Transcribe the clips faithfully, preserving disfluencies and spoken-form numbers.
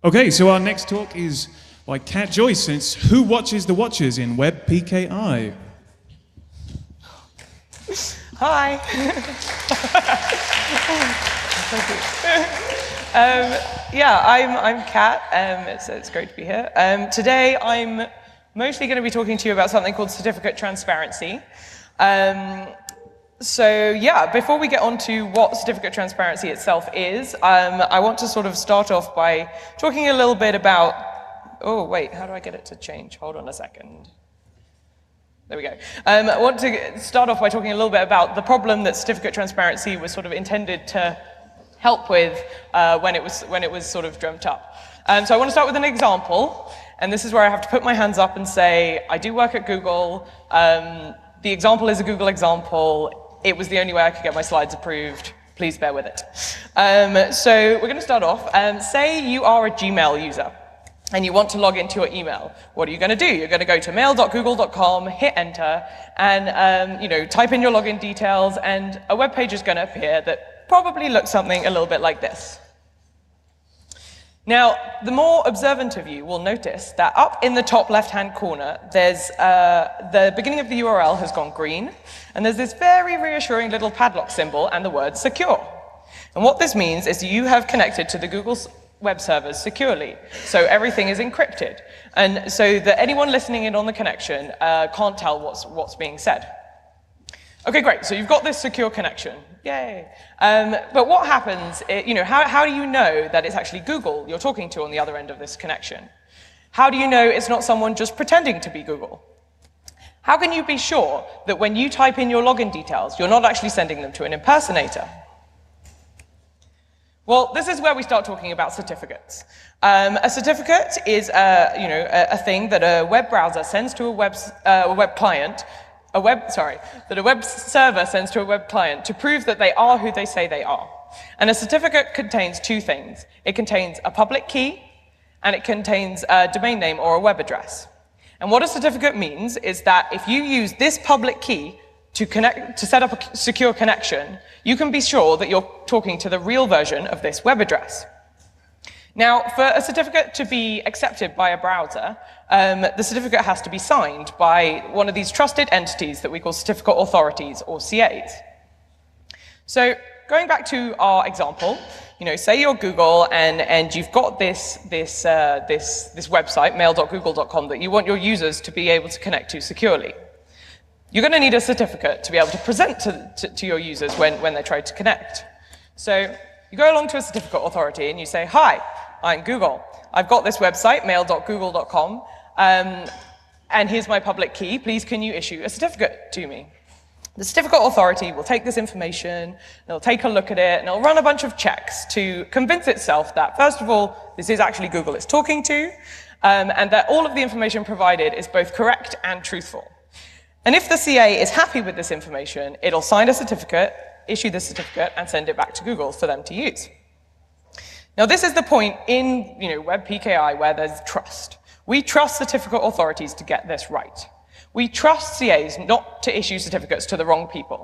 Okay, so our next talk is by Kat Joyce, and it's Who Watches the Watchers in Web P K I? Hi. um, yeah, I'm, I'm Kat. Um, it's, it's great to be here. Um, today, I'm mostly going to be talking to you about something called certificate transparency. Um, so yeah, before we get on to what certificate transparency itself is, um, I want to sort of start off by talking a little bit about, oh wait, how do I get it to change? Hold on a second. There we go. Um, I want to start off by talking a little bit about the problem that certificate transparency was sort of intended to help with uh, when it was when it was sort of dreamt up. Um, so I want to start with an example, and this is where I have to put my hands up and say, I do work at Google. Um, the example is a Google example. It was the only way I could get my slides approved. Please bear with it. Um, so we're going to start off. Um, say you are a Gmail user, and you want to log into your email. What are you going to do? You're going to go to mail dot google dot com, hit enter, and um, you know, type in your login details, and a web page is going to appear that probably looks something a little bit like this. Now, the more observant of you will notice that up in the top left-hand corner, there's uh, the beginning of the U R L has gone green, and there's this very reassuring little padlock symbol and the word secure. And what this means is you have connected to the Google web servers securely, so everything is encrypted, and so that anyone listening in on the connection uh, can't tell what's what's being said. Okay, great. So you've got this secure connection. Yay! Um, but what happens? It, you know, how how do you know that it's actually Google you're talking to on the other end of this connection? How do you know it's not someone just pretending to be Google? How can you be sure that when you type in your login details, you're not actually sending them to an impersonator? Well, this is where we start talking about certificates. Um, a certificate is a, you know, a, a thing that a web browser sends to a web, uh, a web client, a web, sorry, that a web server sends to a web client to prove that they are who they say they are. And a certificate contains two things. It contains a public key, and it contains a domain name or a web address. And what a certificate means is that if you use this public key to connect, to set up a secure connection, you can be sure that you're talking to the real version of this web address. Now, for a certificate to be accepted by a browser, um, the certificate has to be signed by one of these trusted entities that we call certificate authorities, or C As. So, going back to our example, you know, say you're Google and, and you've got this, this, uh, this, this website, mail dot google dot com, that you want your users to be able to connect to securely. You're going to need a certificate to be able to present to, to, to your users when, when they try to connect. So you go along to a certificate authority and you say, hi, I'm Google. I've got this website, mail dot google dot com, um, and here's my public key. Please can you issue a certificate to me? The certificate authority will take this information, it'll take a look at it, and it'll run a bunch of checks to convince itself that, first of all, this is actually Google it's talking to, um, and that all of the information provided is both correct and truthful. And if the C A is happy with this information, it'll sign a certificate, issue the certificate, and send it back to Google for them to use. Now, this is the point in you know, Web P K I where there's trust. We trust certificate authorities to get this right. We trust C As not to issue certificates to the wrong people.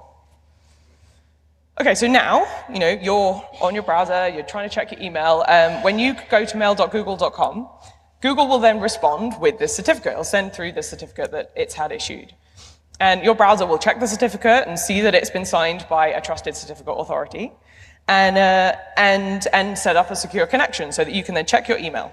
Okay, so now, you know, you're on your browser, you're trying to check your email. Um, when you go to mail dot google dot com, Google will then respond with this certificate. It'll send through the certificate that it's had issued. And your browser will check the certificate and see that it's been signed by a trusted certificate authority, and, uh, and, and set up a secure connection so that you can then check your email.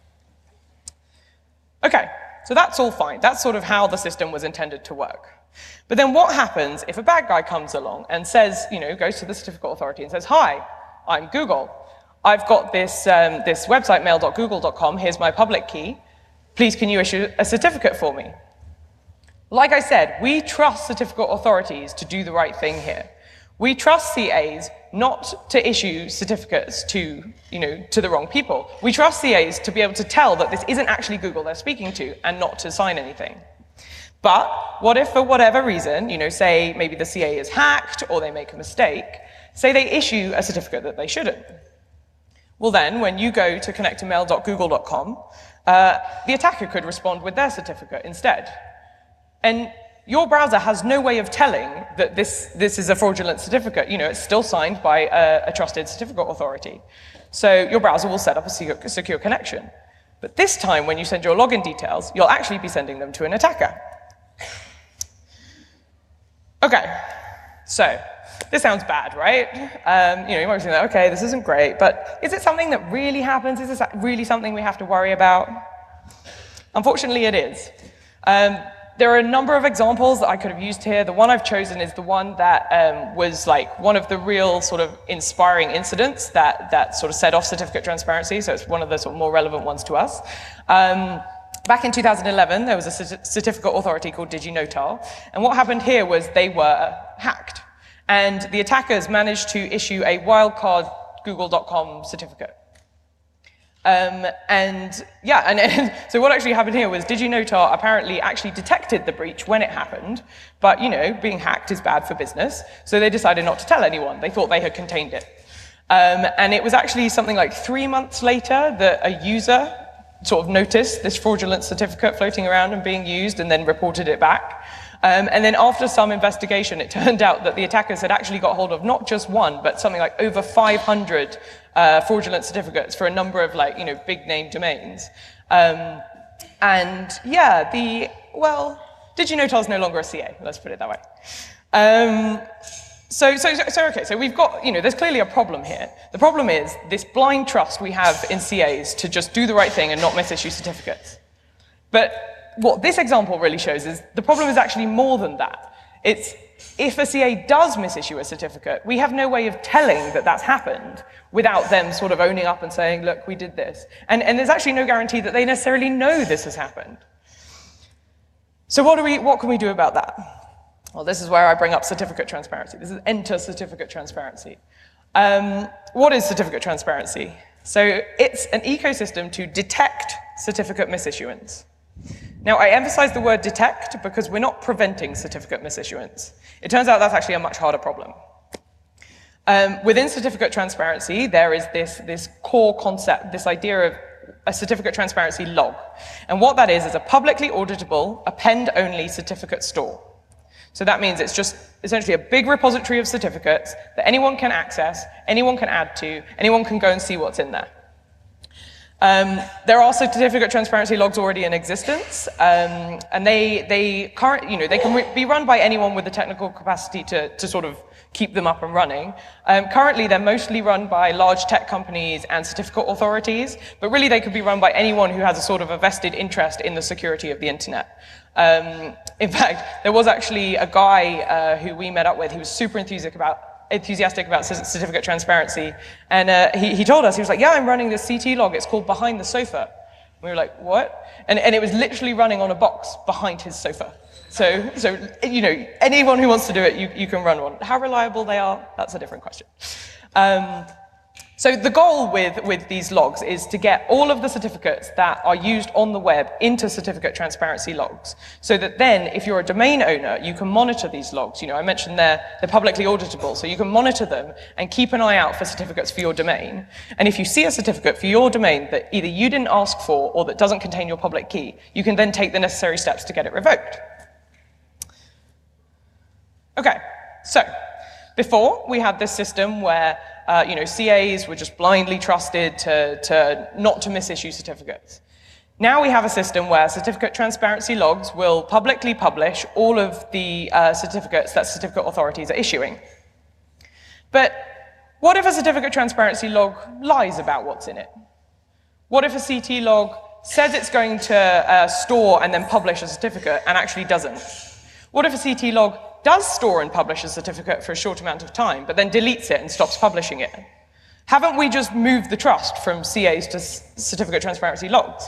Okay, so that's all fine. That's sort of how the system was intended to work. But then what happens if a bad guy comes along and says, you know, goes to the certificate authority and says, hi, I'm Google. I've got this, um, this website, mail dot google dot com. Here's my public key. Please can you issue a certificate for me? Like I said, we trust certificate authorities to do the right thing here. We trust C As not to issue certificates to, you know, to the wrong people. We trust C As to be able to tell that this isn't actually Google they're speaking to and not to sign anything. But what if, for whatever reason, you know, say maybe the C A is hacked or they make a mistake, say they issue a certificate that they shouldn't. Well then, when you go to connect to mail dot google dot com, uh, the attacker could respond with their certificate instead. And your browser has no way of telling that this, this is a fraudulent certificate. You know, it's still signed by a, a trusted certificate authority. So your browser will set up a secure, secure connection. But this time, when you send your login details, you'll actually be sending them to an attacker. Okay, so this sounds bad, right? Um, you know, you might be saying, okay, this isn't great, but is it something that really happens? Is this really something we have to worry about? Unfortunately, it is. Um, There are a number of examples that I could have used here. The one I've chosen is the one that um, was like one of the real sort of inspiring incidents that, that sort of set off certificate transparency, so it's one of the sort of more relevant ones to us. Um, back in two thousand eleven, there was a certificate authority called DigiNotar, and what happened here was they were hacked. And the attackers managed to issue a wildcard Google dot com certificate. Um, and yeah, and, and so what actually happened here was DigiNotar apparently actually detected the breach when it happened, but you know, being hacked is bad for business, so they decided not to tell anyone. They thought they had contained it. Um, and it was actually something like three months later that a user sort of noticed this fraudulent certificate floating around and being used and then reported it back. Um, and then after some investigation, it turned out that the attackers had actually got hold of not just one, but something like over five hundred uh, fraudulent certificates for a number of like, you know, big name domains. Um, and yeah, the, well, DigiNotar is no longer a C A, let's put it that way. Um, so, so, so, okay, so we've got, you know, there's clearly a problem here. The problem is this blind trust we have in C As to just do the right thing and not misissue certificates. But what this example really shows is the problem is actually more than that. It's if a C A does misissue a certificate, we have no way of telling that that's happened without them sort of owning up and saying, look, we did this. And, and there's actually no guarantee that they necessarily know this has happened. So what, do we, what can we do about that? Well, this is where I bring up certificate transparency. This is enter certificate transparency. Um, what is certificate transparency? So it's an ecosystem to detect certificate misissuance. Now, I emphasize the word detect because we're not preventing certificate misissuance. It turns out that's actually a much harder problem. Um, within certificate transparency, there is this, this core concept, this idea of a certificate transparency log. And what that is, is a publicly auditable, append-only certificate store. So that means it's just essentially a big repository of certificates that anyone can access, anyone can add to, anyone can go and see what's in there. Um, there are certificate transparency logs already in existence, um, and they, they, current, you know, they can re be run by anyone with the technical capacity to, to sort of keep them up and running. Um, currently, they're mostly run by large tech companies and certificate authorities, but really they could be run by anyone who has a sort of a vested interest in the security of the internet. Um, in fact, there was actually a guy uh, who we met up with who was super enthusiastic about enthusiastic about certificate transparency, and uh, he, he told us, he was like, yeah, I'm running this C T log, it's called Behind the Sofa. We were like, what? And, and it was literally running on a box behind his sofa. So, so you know, anyone who wants to do it, you, you can run one. How reliable they are, that's a different question. Um, so the goal with, with these logs is to get all of the certificates that are used on the web into certificate transparency logs, so that then, if you're a domain owner, you can monitor these logs. You know, I mentioned they're, they're publicly auditable, so you can monitor them and keep an eye out for certificates for your domain. And if you see a certificate for your domain that either you didn't ask for or that doesn't contain your public key, you can then take the necessary steps to get it revoked. Okay, so before we had this system where uh, you know, C As were just blindly trusted to, to not to misissue certificates. Now we have a system where certificate transparency logs will publicly publish all of the uh, certificates that certificate authorities are issuing. But what if a certificate transparency log lies about what's in it? What if a C T log says it's going to uh, store and then publish a certificate and actually doesn't? What if a C T log does store and publish a certificate for a short amount of time, but then deletes it and stops publishing it? Haven't we just moved the trust from C As to certificate transparency logs?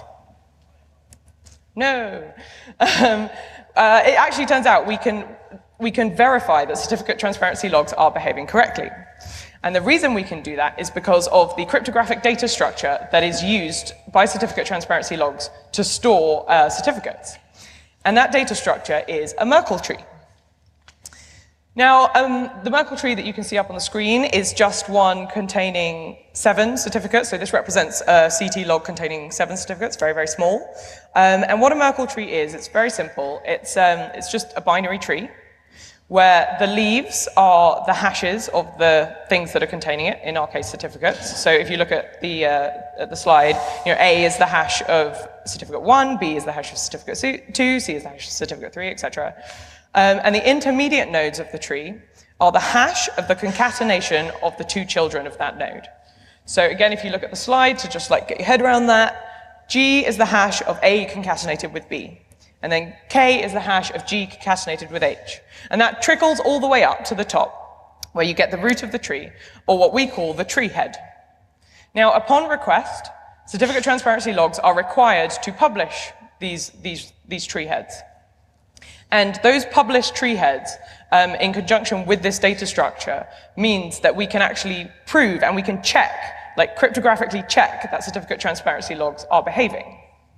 No. Um, uh, it actually turns out we can, we can verify that certificate transparency logs are behaving correctly. And the reason we can do that is because of the cryptographic data structure that is used by certificate transparency logs to store uh, certificates. And that data structure is a Merkle tree. Now, um, the Merkle tree that you can see up on the screen is just one containing seven certificates. So this represents a C T log containing seven certificates, very, very small. Um, and what a Merkle tree is, it's very simple. It's, um, it's just a binary tree where the leaves are the hashes of the things that are containing it, in our case, certificates. So if you look at the, uh, at the slide, you know, A is the hash of certificate one, B is the hash of certificate two, C is the hash of certificate three, et cetera. Um, and the intermediate nodes of the tree are the hash of the concatenation of the two children of that node. So again, if you look at the slide, to just like get your head around that, G is the hash of A concatenated with B. And then K is the hash of G concatenated with H. And that trickles all the way up to the top, where you get the root of the tree, or what we call the tree head. Now, upon request, certificate transparency logs are required to publish these, these, these tree heads. And those published tree heads, um, in conjunction with this data structure, means that we can actually prove and we can check, like cryptographically check, that certificate transparency logs are behaving.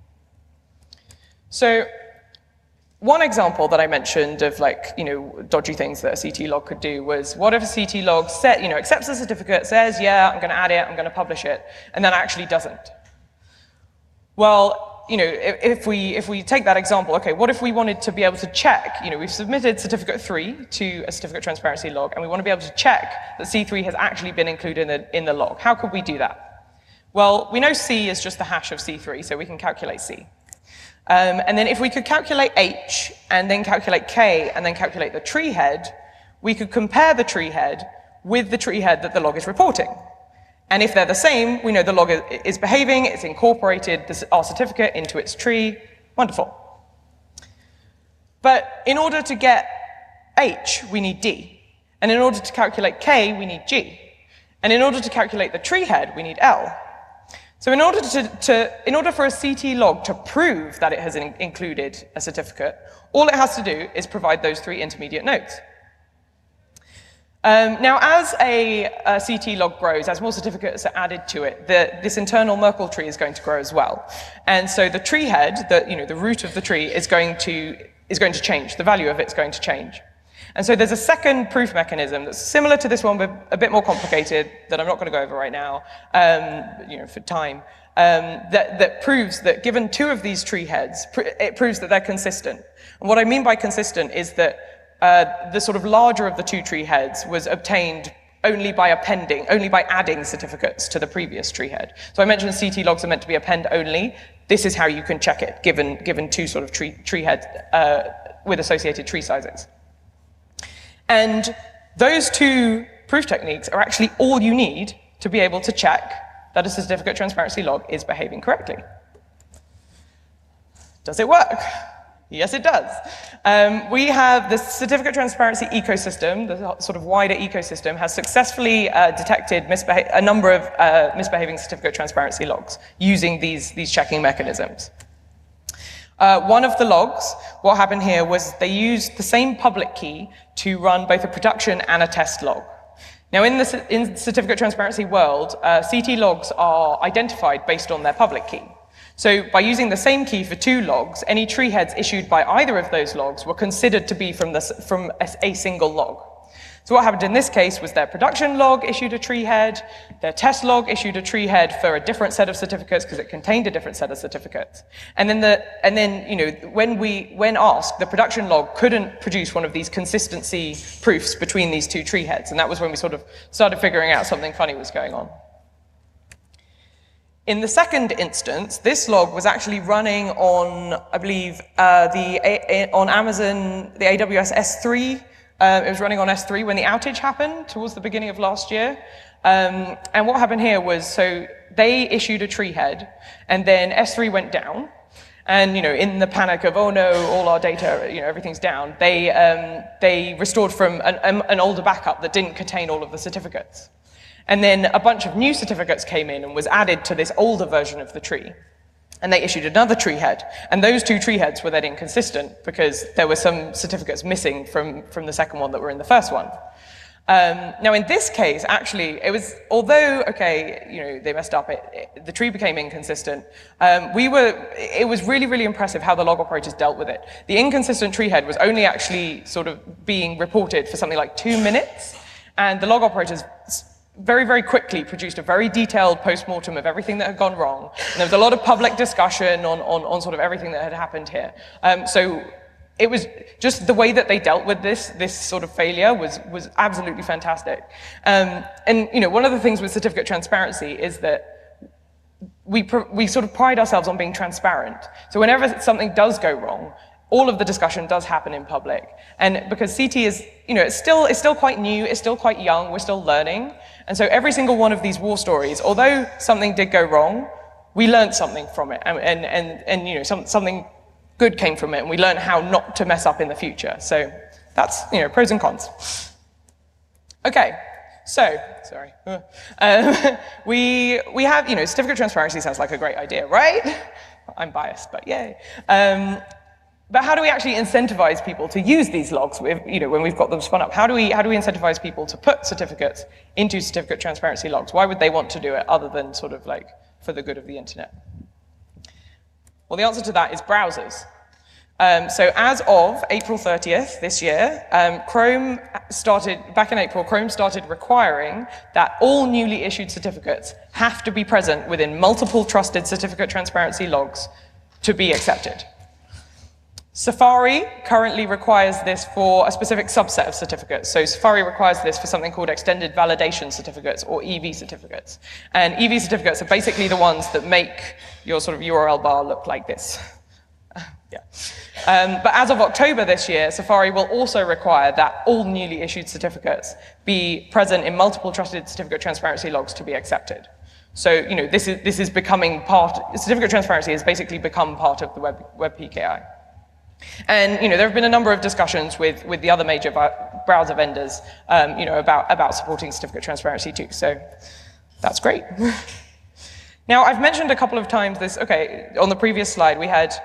So, one example that I mentioned of like, you know, dodgy things that a C T log could do was, what if a C T log set, you know, accepts the certificate, says, yeah, I'm going to add it, I'm going to publish it, and then actually doesn't? Well, you know, if, if we if we take that example, okay, what if we wanted to be able to check, you know, we've submitted certificate three to a certificate transparency log, and we want to be able to check that C three has actually been included in the, in the log. How could we do that? Well, we know C is just the hash of C three, so we can calculate C. Um, and then if we could calculate H, and then calculate K, and then calculate the tree head, we could compare the tree head with the tree head that the log is reporting. And if they're the same, we know the log is behaving, it's incorporated this, our certificate into its tree. Wonderful. But in order to get H, we need D. And in order to calculate K, we need G. And in order to calculate the tree head, we need L. So in order, to, to, in order for a C T log to prove that it has in, included a certificate, all it has to do is provide those three intermediate nodes. Um, now, as a, a C T log grows, as more certificates are added to it, the, this internal Merkle tree is going to grow as well. And so the tree head, the, you know, the root of the tree, is going to, is going to change. The value of it is going to change. And so there's a second proof mechanism that's similar to this one, but a bit more complicated, that I'm not going to go over right now, um, you know, for time, um, that, that proves that given two of these tree heads, pr it proves that they're consistent. And what I mean by consistent is that Uh, the sort of larger of the two tree heads was obtained only by appending, only by adding certificates to the previous tree head. So I mentioned C T logs are meant to be append only. This is how you can check it, given, given two sort of tree, tree heads uh, with associated tree sizes. And those two proof techniques are actually all you need to be able to check that a certificate transparency log is behaving correctly. Does it work? Yes, it does. Um, we have the certificate transparency ecosystem, the sort of wider ecosystem, has successfully uh, detected a number of uh, misbehaving certificate transparency logs using these, these checking mechanisms. Uh, one of the logs, what happened here was they used the same public key to run both a production and a test log. Now, in the in certificate transparency world, uh, C T logs are identified based on their public key. So by using the same key for two logs, any tree heads issued by either of those logs were considered to be from, the, from a, a single log. So what happened in this case was their production log issued a tree head, their test log issued a tree head for a different set of certificates because it contained a different set of certificates. And then, the, and then you know, when, we, when asked, the production log couldn't produce one of these consistency proofs between these two tree heads. And that was when we sort of started figuring out something funny was going on. In the second instance, this log was actually running on, I believe, uh, the a on Amazon, the A W S S three. Uh, it was running on S three when the outage happened towards the beginning of last year. Um, and what happened here was, so they issued a tree head, and then S three went down. And you know, in the panic of, oh no, all our data, you know, everything's down, they um, they restored from an, an older backup that didn't contain all of the certificates. And then a bunch of new certificates came in and was added to this older version of the tree. And they issued another tree head. And those two tree heads were then inconsistent because there were some certificates missing from, from the second one that were in the first one. Um, now, in this case, actually, it was, although, okay, you know, they messed up, it, it, the tree became inconsistent, um, we were, it was really, really impressive how the log operators dealt with it. The inconsistent tree head was only actually sort of being reported for something like two minutes, and the log operators very, very quickly produced a very detailed post-mortem of everything that had gone wrong, and there was a lot of public discussion on, on, on sort of everything that had happened here. Um, so, it was just the way that they dealt with this, this sort of failure was, was absolutely fantastic. Um, and, you know, one of the things with certificate transparency is that we, pr we sort of pride ourselves on being transparent. So whenever something does go wrong, all of the discussion does happen in public. And because C T is, you know, it's still, it's still quite new, it's still quite young, we're still learning. And so every single one of these war stories, although something did go wrong, we learned something from it. And, and, and, and you know, some, something good came from it, and we learned how not to mess up in the future. So that's, you know, pros and cons. Okay, so, sorry. Um, we, we have, you know, certificate transparency sounds like a great idea, right? I'm biased, but yay. Um, but how do we actually incentivize people to use these logs with, you know, when we've got them spun up? How do we, how do we incentivize people to put certificates into certificate transparency logs? Why would they want to do it other than sort of like for the good of the internet? Well, the answer to that is browsers. Um, so as of April thirtieth this year, um, Chrome started, back in April, Chrome started requiring that all newly issued certificates have to be present within multiple trusted certificate transparency logs to be accepted. Safari currently requires this for a specific subset of certificates. So Safari requires this for something called extended validation certificates, or E V certificates. And E V certificates are basically the ones that make your sort of U R L bar look like this. Yeah. Um, but as of October this year, Safari will also require that all newly issued certificates be present in multiple trusted certificate transparency logs to be accepted. So, you know, this is, this is becoming part, certificate transparency has basically become part of the Web, Web P K I. And, you know, there have been a number of discussions with, with the other major browser vendors, um, you know, about, about supporting certificate transparency too. So that's great. Now, I've mentioned a couple of times this, okay, on the previous slide, we had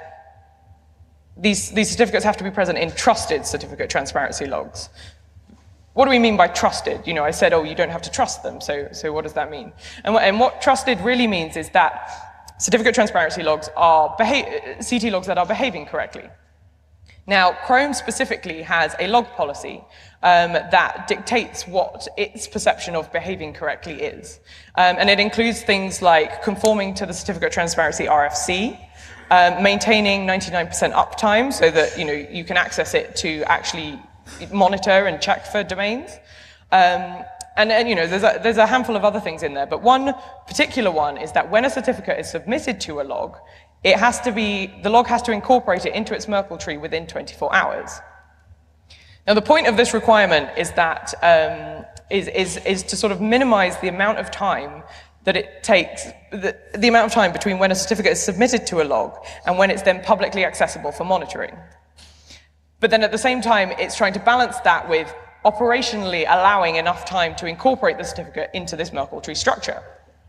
these, these certificates have to be present in trusted certificate transparency logs. What do we mean by trusted? You know, I said, oh, you don't have to trust them, so, so what does that mean? And what, and what trusted really means is that certificate transparency logs are C T logs that are behaving correctly. Now, Chrome specifically has a log policy um, that dictates what its perception of behaving correctly is. Um, and it includes things like conforming to the certificate transparency R F C, um, maintaining ninety-nine percent uptime so that, you know, you can access it to actually monitor and check for domains. Um, and, and, you know, there's a, there's a handful of other things in there, but one particular one is that when a certificate is submitted to a log, it has to be, the log has to incorporate it into its Merkle tree within twenty-four hours. Now, the point of this requirement is that, um, is, is, is to sort of minimize the amount of time that it takes, the, the amount of time between when a certificate is submitted to a log and when it's then publicly accessible for monitoring. But then at the same time, it's trying to balance that with operationally allowing enough time to incorporate the certificate into this Merkle tree structure.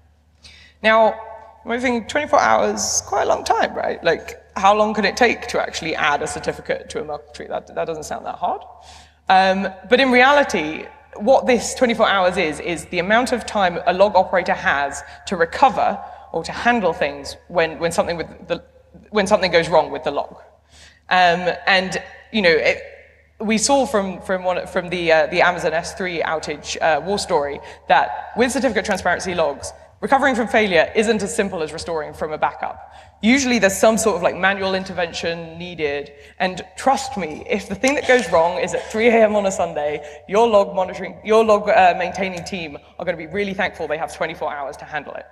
Now, I'm thinking twenty-four hours, quite a long time, right? Like, how long can it take to actually add a certificate to a Merkle tree? That, that doesn't sound that hard. Um, but in reality, what this twenty-four hours is, is the amount of time a log operator has to recover or to handle things when, when, something, with the, when something goes wrong with the log. Um, and, you know, it, we saw from, from, one, from the, uh, the Amazon S three outage uh, war story that with certificate transparency logs, recovering from failure isn't as simple as restoring from a backup. Usually there's some sort of like manual intervention needed, and trust me, if the thing that goes wrong is at three A M on a Sunday, your log monitoring, your log uh, maintaining team are going to be really thankful they have twenty-four hours to handle it.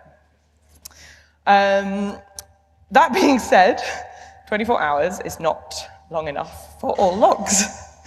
Um, that being said, twenty-four hours is not long enough for all logs.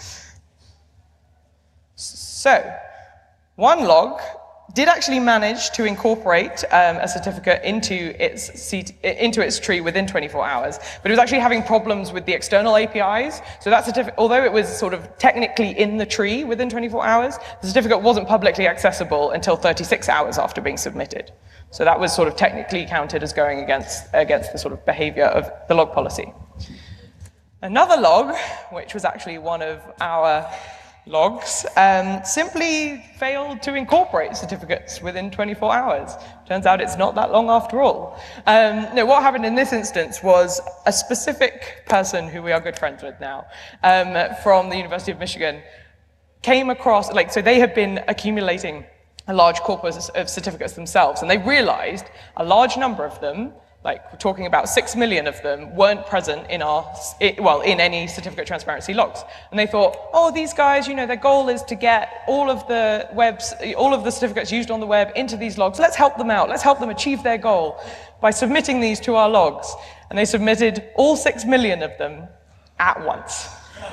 So, one log did actually manage to incorporate um, a certificate into its, seat, into its tree within twenty-four hours, but it was actually having problems with the external A P Is. So that certificate, although it was sort of technically in the tree within twenty-four hours, the certificate wasn't publicly accessible until thirty-six hours after being submitted. So that was sort of technically counted as going against, against the sort of behavior of the log policy. Another log, which was actually one of our logs um, simply failed to incorporate certificates within twenty-four hours. Turns out it's not that long after all. Um, no, what happened in this instance was a specific person who we are good friends with now um, from the University of Michigan came across, like, so they had been accumulating a large corpus of certificates themselves, and they realized a large number of them, like we're talking about six million of them, weren't present in our, well, in any certificate transparency logs. And they thought, oh, these guys, you know, their goal is to get all of the webs, all of the certificates used on the web into these logs. Let's help them out. Let's help them achieve their goal by submitting these to our logs. And they submitted all six million of them at once.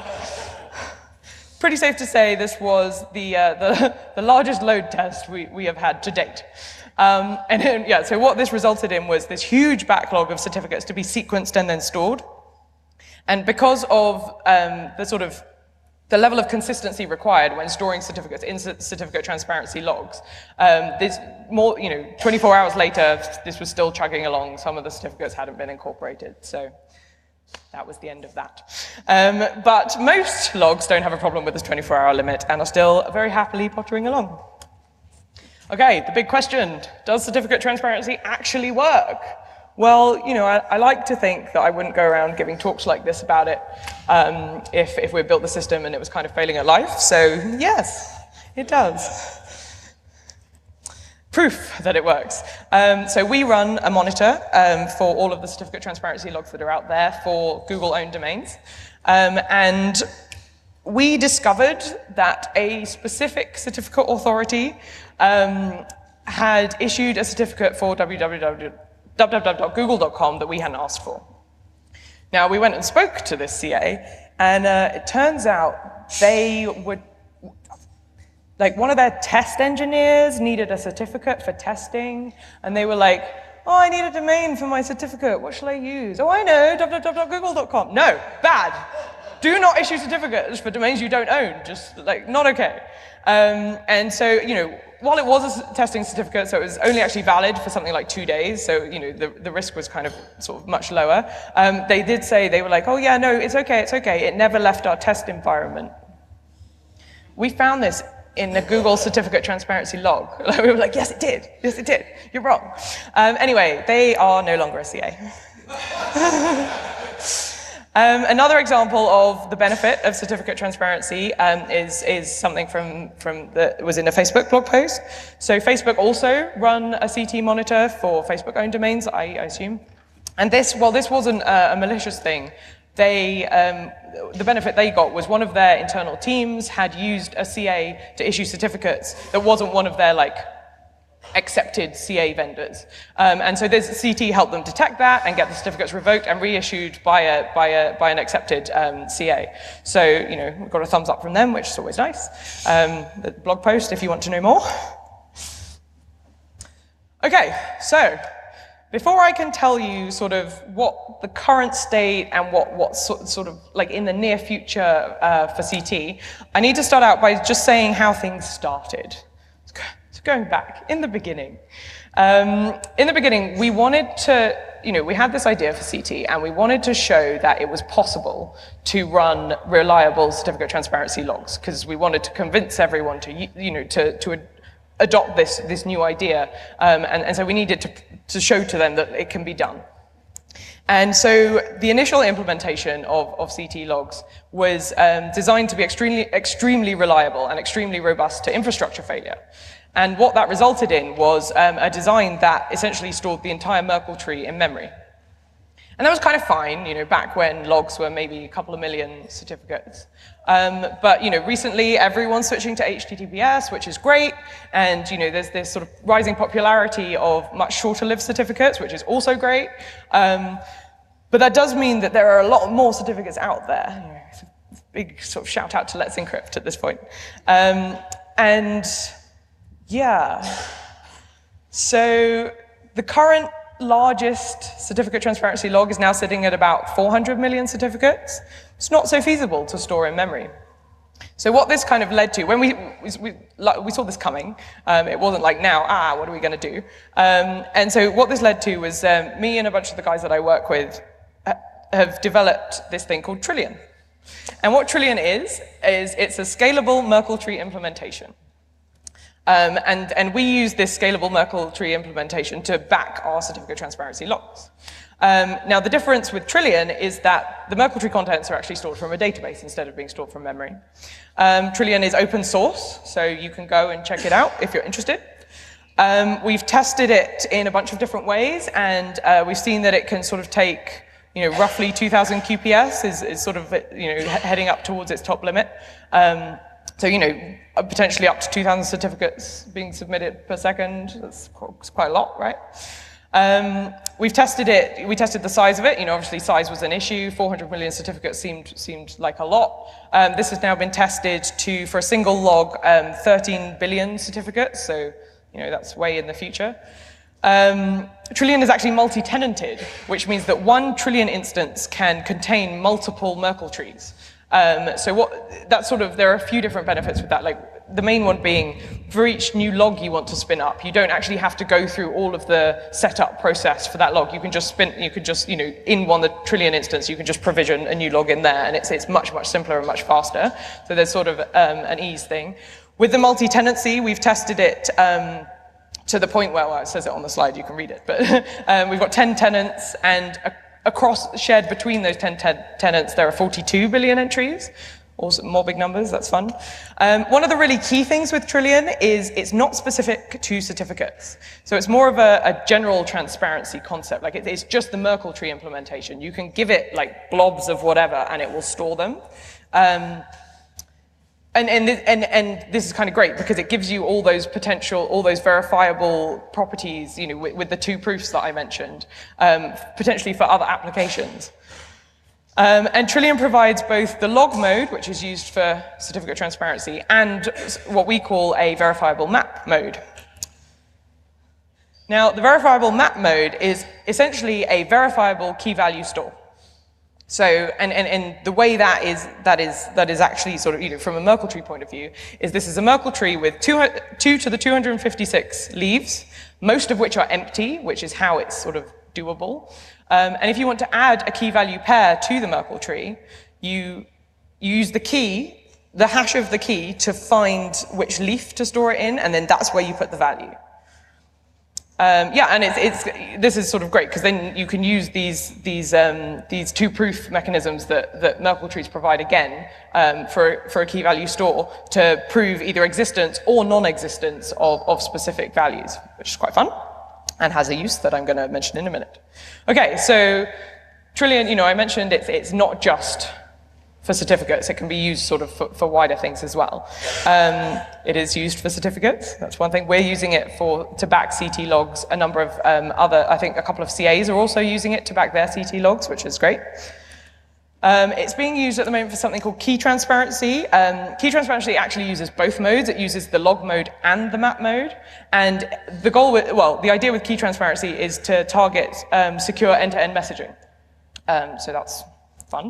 Pretty safe to say this was the, uh, the, the largest load test we, we have had to date. Um, and then, yeah, so what this resulted in was this huge backlog of certificates to be sequenced and then stored. And because of um, the sort of the level of consistency required when storing certificates in certificate transparency logs, um, this more, you know, twenty-four hours later, this was still chugging along. Some of the certificates hadn't been incorporated, so that was the end of that. Um, but most logs don't have a problem with this twenty-four hour limit and are still very happily pottering along. Okay, the big question, does certificate transparency actually work? Well, you know, I, I like to think that I wouldn't go around giving talks like this about it um, if, if we built the system and it was kind of failing at life. So yes, it does. Proof that it works. Um, so we run a monitor um, for all of the certificate transparency logs that are out there for Google-owned domains. Um, and we discovered that a specific certificate authority um, had issued a certificate for w w w dot google dot com that we hadn't asked for. Now, we went and spoke to this C A, and uh, it turns out they would, like one of their test engineers needed a certificate for testing, and they were like, oh, I need a domain for my certificate, what shall I use? Oh, I know, w w w dot google dot com. No, bad. Do not issue certificates for domains you don't own, just like, not okay. Um, and so, you know, while it was a testing certificate, so it was only actually valid for something like two days, so, you know, the, the risk was kind of sort of much lower. Um, they did say, they were like, oh yeah, no, it's okay, it's okay. It never left our test environment. We found this in the Google certificate transparency log. We were like, yes, it did, yes, it did, you're wrong. Um, anyway, they are no longer a C A. Um, another example of the benefit of certificate transparency um, is, is something from, from the, was in a Facebook blog post. So Facebook also run a C T monitor for Facebook-owned domains, I, I assume. And this, well, this wasn't a, a malicious thing. They, um, the benefit they got was one of their internal teams had used a C A to issue certificates that wasn't one of their, like, accepted C A vendors. Um, and so this C T helped them detect that and get the certificates revoked and reissued by a by a by an accepted um, C A. So, you know, we got a thumbs up from them, which is always nice. Um, the blog post if you want to know more. Okay, so before I can tell you sort of what the current state and what what's sort, sort of like in the near future uh, for C T, I need to start out by just saying how things started. Going back, in the beginning. Um, in the beginning, we wanted to, you know, we had this idea for C T, and we wanted to show that it was possible to run reliable certificate transparency logs, because we wanted to convince everyone to, you know, to, to ad adopt this, this new idea, um, and, and so we needed to, to show to them that it can be done. And so the initial implementation of, of C T logs was um, designed to be extremely, extremely reliable and extremely robust to infrastructure failure. And what that resulted in was um, a design that essentially stored the entire Merkle tree in memory. And that was kind of fine, you know, back when logs were maybe a couple of million certificates. Um, but, you know, recently everyone's switching to H T T P S, which is great. And, you know, there's this sort of rising popularity of much shorter lived certificates, which is also great. Um, but that does mean that there are a lot more certificates out there. You know, it's a big sort of shout out to Let's Encrypt at this point. Um, and yeah, so the current largest certificate transparency log is now sitting at about four hundred million certificates. It's not so feasible to store in memory. So what this kind of led to, when we, we, we saw this coming, um, it wasn't like now, ah, what are we going to do? Um, and so what this led to was um, me and a bunch of the guys that I work with have developed this thing called Trillion. And what Trillion is, is it's a scalable Merkle tree implementation. Um, and, and we use this scalable Merkle tree implementation to back our certificate transparency logs. Um, now, the difference with Trillion is that the Merkle tree contents are actually stored from a database instead of being stored from memory. Um, Trillion is open source, so you can go and check it out if you're interested. Um, we've tested it in a bunch of different ways, and uh, we've seen that it can sort of take, you know, roughly two thousand Q P S is, is sort of, you know, heading up towards its top limit. Um, so, you know, potentially up to two thousand certificates being submitted per second. That's quite a lot, right? Um, we've tested it, we tested the size of it. You know, obviously size was an issue. four hundred million certificates seemed, seemed like a lot. Um, this has now been tested to, for a single log, um, thirteen billion certificates. So, you know, that's way in the future. Um, Trillion is actually multi-tenanted, which means that one Trillion instance can contain multiple Merkle trees. Um, so what, that's sort of, there are a few different benefits with that. Like the main one being, for each new log you want to spin up, you don't actually have to go through all of the setup process for that log. You can just spin, you could just, you know, in one the Trillion instance, you can just provision a new log in there, and it's it's much much simpler and much faster. So there's sort of um, an ease thing. With the multi-tenancy, we've tested it. Um, to the point where, well, it says it on the slide, you can read it, but um, we've got ten tenants, and a, across, shared between those ten te tenants, there are forty-two billion entries, also more big numbers, that's fun. Um, one of the really key things with Trillion is it's not specific to certificates. So it's more of a, a general transparency concept, like it, it's just the Merkle tree implementation. You can give it like blobs of whatever, and it will store them. Um, And, and, and, and this is kind of great because it gives you all those potential, all those verifiable properties, you know, with, with the two proofs that I mentioned, um, potentially for other applications. Um, and Trillion provides both the log mode, which is used for certificate transparency, and what we call a verifiable map mode. Now, the verifiable map mode is essentially a verifiable key value store. So, and, and, and the way that is, that is, that is actually sort of, you know, from a Merkle tree point of view, is this is a Merkle tree with two, two to the two hundred fifty-six leaves, most of which are empty, which is how it's sort of doable. Um, and if you want to add a key value pair to the Merkle tree, you, you use the key, the hash of the key, to find which leaf to store it in, and then that's where you put the value. Um, yeah, and it's, it's, this is sort of great because then you can use these, these, um, these two proof mechanisms that, that Merkle trees provide again um, for, for a key value store to prove either existence or non-existence of, of specific values, which is quite fun and has a use that I'm going to mention in a minute. Okay, so Trillion, you know, I mentioned it's, it's not just for certificates. It can be used sort of for, for wider things as well. Um, it is used for certificates. That's one thing. We're using it for to back C T logs. A number of um, other, I think a couple of C As are also using it to back their C T logs, which is great. Um, it's being used at the moment for something called key transparency. Um, key transparency actually uses both modes. It uses the log mode and the map mode. And the goal, with, well, the idea with key transparency is to target um, secure end-to-end messaging. Um, so that's fun.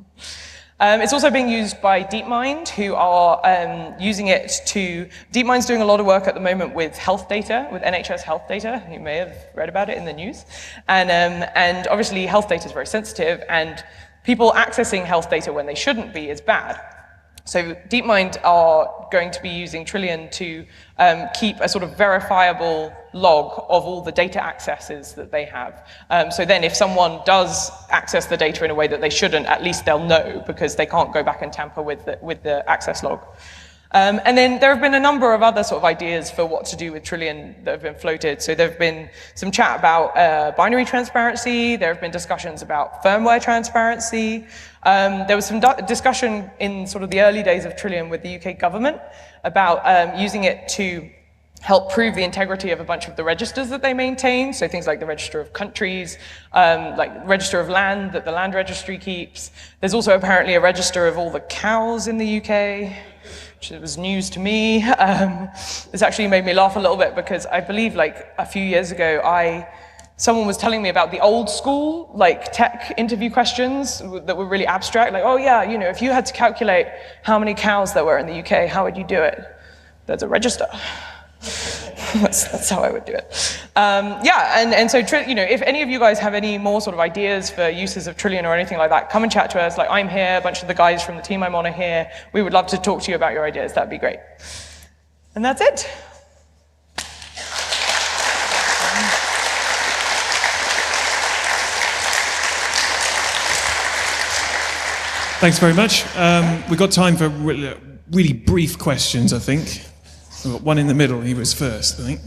Um, it's also being used by DeepMind, who are um, using it to... DeepMind's doing a lot of work at the moment with health data, with N H S health data. You may have read about it in the news. And, um, and obviously, health data is very sensitive, and people accessing health data when they shouldn't be is bad. So DeepMind are going to be using Trillion to um, keep a sort of verifiable log of all the data accesses that they have. Um, so then if someone does access the data in a way that they shouldn't, at least they'll know because they can't go back and tamper with the, with the access log. Um, and then there have been a number of other sort of ideas for what to do with Trillion that have been floated. So there have been some chat about uh, binary transparency. There have been discussions about firmware transparency. Um, there was some discussion in sort of the early days of Trillion with the U K government about um, using it to help prove the integrity of a bunch of the registers that they maintain. So things like the Register of Countries, um, like Register of Land that the Land Registry keeps. There's also apparently a register of all the cows in the U K. It was news to me. Um, this actually made me laugh a little bit because I believe like a few years ago, I someone was telling me about the old school like tech interview questions that were really abstract. Like, oh yeah, you know, if you had to calculate how many cows there were in the U K, how would you do it? There's a register. that's, that's how I would do it. Um, yeah, and, and so, tri- you know, if any of you guys have any more sort of ideas for uses of Trillion or anything like that, come and chat to us. Like, I'm here, a bunch of the guys from the team I'm on are here. We would love to talk to you about your ideas. That'd be great. And that's it. Thanks very much. Um, we've got time for re- really brief questions, I think. We've got one in the middle. He was first, I think.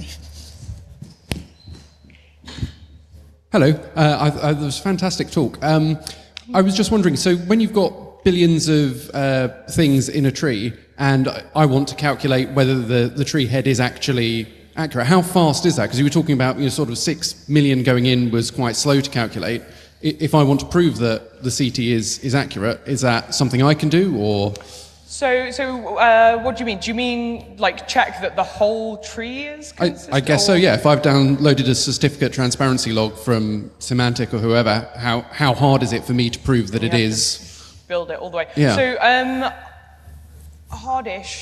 Hello. Uh, I, I, that was a fantastic talk. Um, I was just wondering, so when you've got billions of uh, things in a tree, and I want to calculate whether the, the tree head is actually accurate, how fast is that? Because you were talking about, you know, sort of six million going in was quite slow to calculate. If I want to prove that the C T is, is accurate, is that something I can do, or...? So, so uh, what do you mean? Do you mean, like, check that the whole tree is consistent? I, I guess so, yeah. If I've downloaded a certificate transparency log from Symantec or whoever, how, how hard is it for me to prove that you it is? Build it all the way. Yeah. So, um, hardish.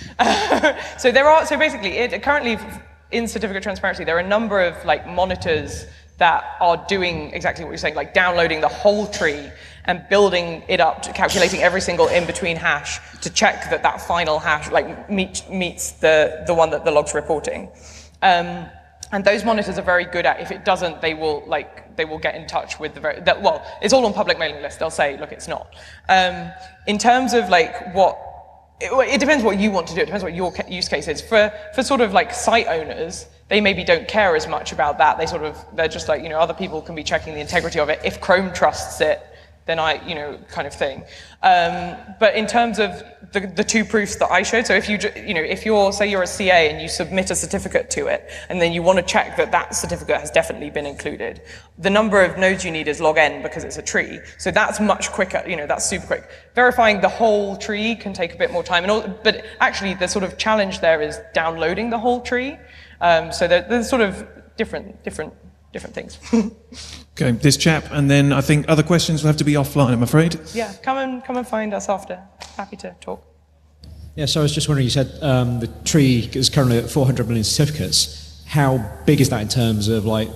so there are, so basically, it, currently in certificate transparency, there are a number of, like, monitors that are doing exactly what you're saying, like downloading the whole tree and building it up, to calculating every single in-between hash to check that that final hash like meet, meets the, the one that the log's reporting. Um, and those monitors are very good at, if it doesn't, they will like they will get in touch with the very, that, well, it's all on public mailing lists, they'll say, look, it's not. Um, in terms of like what, it, it depends what you want to do, it depends what your use case is. For, for sort of like site owners, they maybe don't care as much about that. They sort of, they're just like, you know, other people can be checking the integrity of it. If Chrome trusts it, then I, you know, kind of thing. Um, but in terms of the, the two proofs that I showed, so if you, you know, if you're, say you're a C A and you submit a certificate to it, and then you want to check that that certificate has definitely been included, the number of nodes you need is log n because it's a tree. So that's much quicker, you know, that's super quick. Verifying the whole tree can take a bit more time, and all, but actually the sort of challenge there is downloading the whole tree. Um, so there, there's sort of different, different, different things. Okay, this chap, and then I think other questions will have to be offline, I'm afraid. Yeah, come and come and find us after. Happy to talk. Yeah, so I was just wondering, you said um, the tree is currently at four hundred million certificates. How big is that in terms of like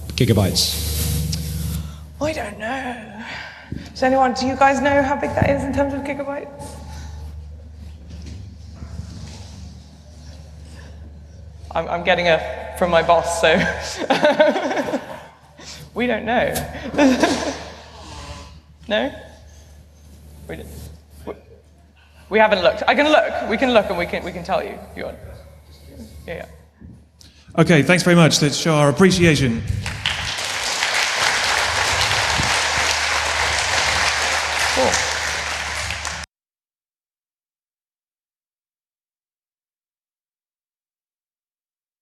gigabytes? I don't know. Does anyone, do you guys know how big that is in terms of gigabytes? I'm, I'm getting a from my boss, so we don't know. No? We didn't. We haven't looked. I can look. We can look, and we can we can tell you if you want. Yeah. yeah. Okay, thanks very much. Let's show our appreciation.